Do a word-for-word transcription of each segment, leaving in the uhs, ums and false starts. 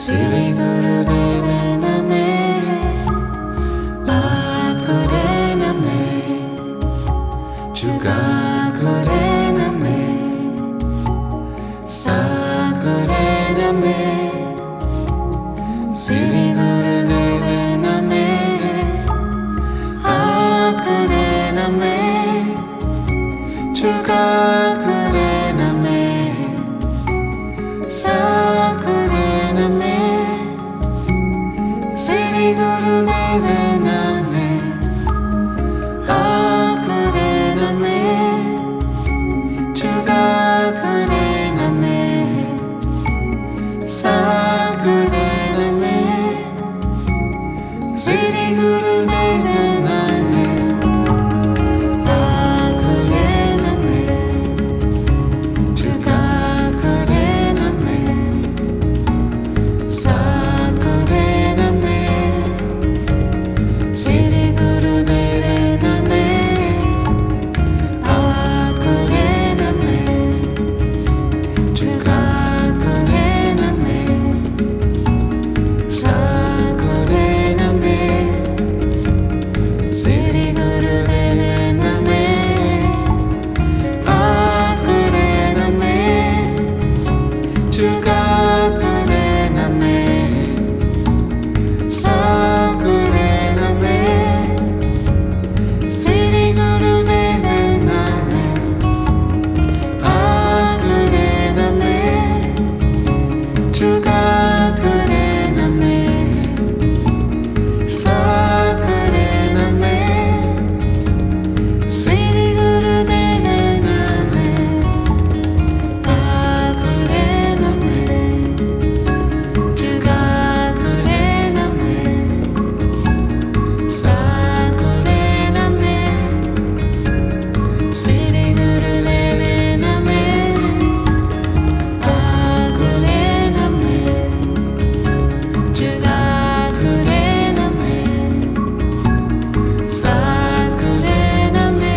Sri Gurudeva Name, Ad Guru Name, Jugat Guru Name, Sat Guru Name, Sri Gurudeva Name, Ad Guru Name, Jugat Guru Name, Sat Guru Name, Sri Gurudeva Name, Ad Guru Name, Jugat Guru Name, Sat Guru Name, Sri Gurudeva Name, Ad Guru Name, Jugat Guru Name, Sat Guru Name, Sri Gurudeva Name, Ad Guru Name, Jugat Guru Name, Sat Guru Name, Sri Gurudeva Name, Ad Guru Name, Jugat Guru Name, Sat Guru Name, Sri Gurudeva Name, Ad Guru Name, Jugat Guru Name, Sat Guru Name, Sri Gurudeva Name, Ad Guru Name, Jugat Guru Name, Sat Guru Name, Sri Gurudeva Name, Ad Guru Name, Jugat Guru Name, Sat Guru Name,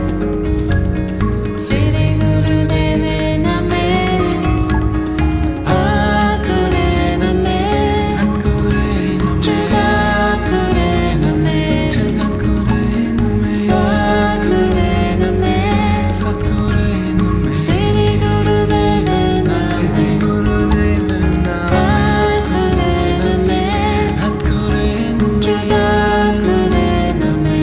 Sri Gurudeva Name, Ad Guru Name, Jugat Guru Name, Sat Guru Name, Sri Gurudeva Name, Ad Guru Name, Jugat Guru Name,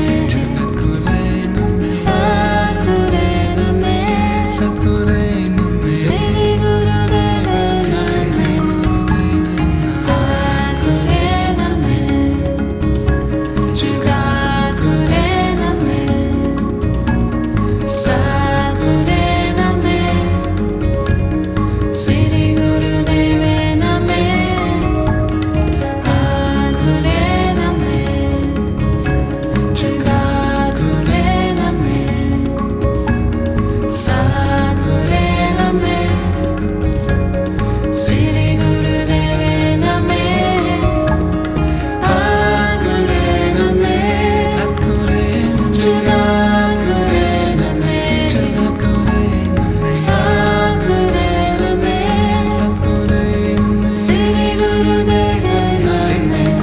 Sat Guru Name, Sri Gurudeva Name, Ad Guru Name, Jugat Guru Name, Sat Guru Name, Sri Gurudeva Name, Ad Guru Name, Jugat Guru Name, Sat Guru Name, Sri Gurudeva Name, Ad Guru Name, Jugat Guru Name, Sat Guru Name, Sri Gurudeva Name,